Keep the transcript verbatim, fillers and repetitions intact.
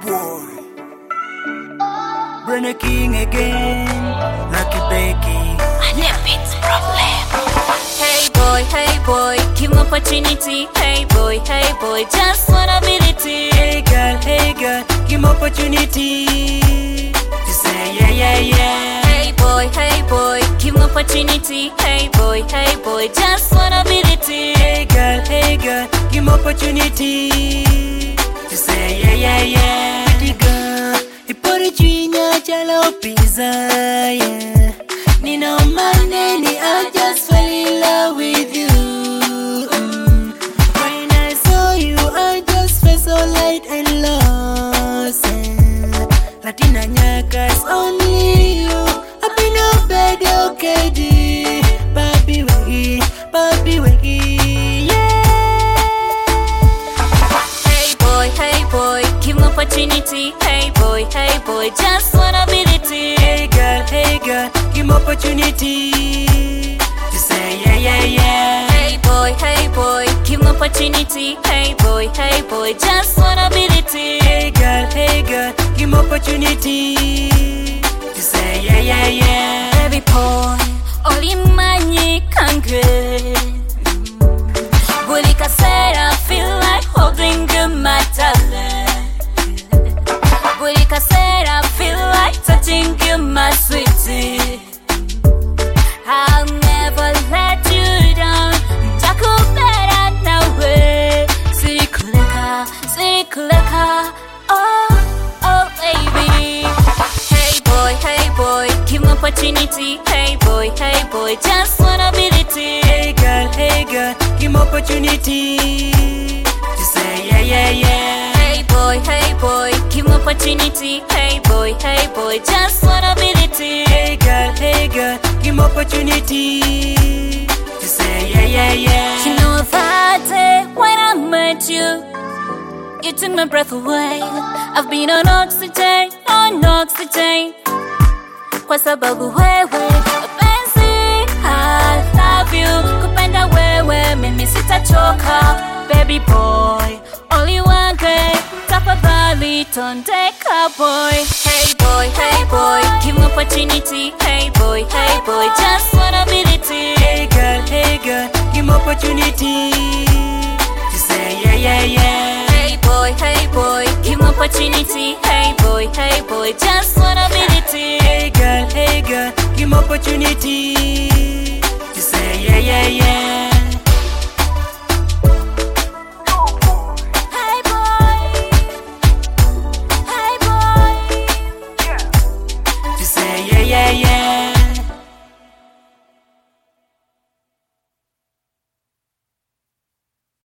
boy. Brenna King again, Lucky Becky. Yeah, it's problem. Hey boy, hey boy, give me opportunity. Hey boy, hey boy, just one ability. Hey girl, hey girl, give me opportunity to say yeah, yeah, yeah. Hey boy, hey boy, give me opportunity. Hey boy, hey boy, just one ability. Hey girl, hey girl, give me opportunity to say yeah, yeah, yeah. Pretty girl, ipori chinya chala pizza, yeah. Nina maneni, I just fell in love with you. Mm. When I saw you, I just felt so light and lost. Yeah. Latina nyakas, only you. I've been up bed, okay, D. Papi wegi, papi wegi, yeah. Hey boy, hey boy, give me opportunity. Hey boy, hey boy, just one ability. Hey girl, hey girl, give me opportunity to say yeah, yeah, yeah. Hey boy, hey boy, give me opportunity. Hey boy, hey boy, just one ability. Hey girl, hey girl, give me opportunity to say yeah, yeah, yeah. Baby boy, only money can get. Bulika said I feel like holding you, my darling. Bulika said I feel like touching you, my sweetie. I'll never let you down. Jakubera nawe. Sirikuleka, sirikuleka. Oh, oh baby. Hey boy, hey boy, give me opportunity. Hey boy, hey boy, just one ability. Hey girl, hey girl, give me opportunity to say yeah, yeah, yeah. Hey boy, hey boy, give me opportunity. Hey boy, hey boy, just one ability. Hey girl, hey girl, give me opportunity to say yeah, yeah, yeah. You know that day when I met you, you took my breath away. I've been on oxygen, on oxygen. Kwa sababu wewe penzi, I love you. Kupenda wewe mimi sitachoka. Baby boy, only one day, tafadhali tondeka boy. Hey boy, hey boy, give me opportunity. Hey boy, hey boy, just one ability. Hey girl, hey girl, give me opportunity to say yeah, yeah, yeah. Hey boy, hey boy, give me opportunity. Hey boy, hey boy, just one ability. Hey girl, hey girl, give me opportunity to say yeah, yeah, yeah. Hey boy, hey boy, To say yeah, yeah, yeah.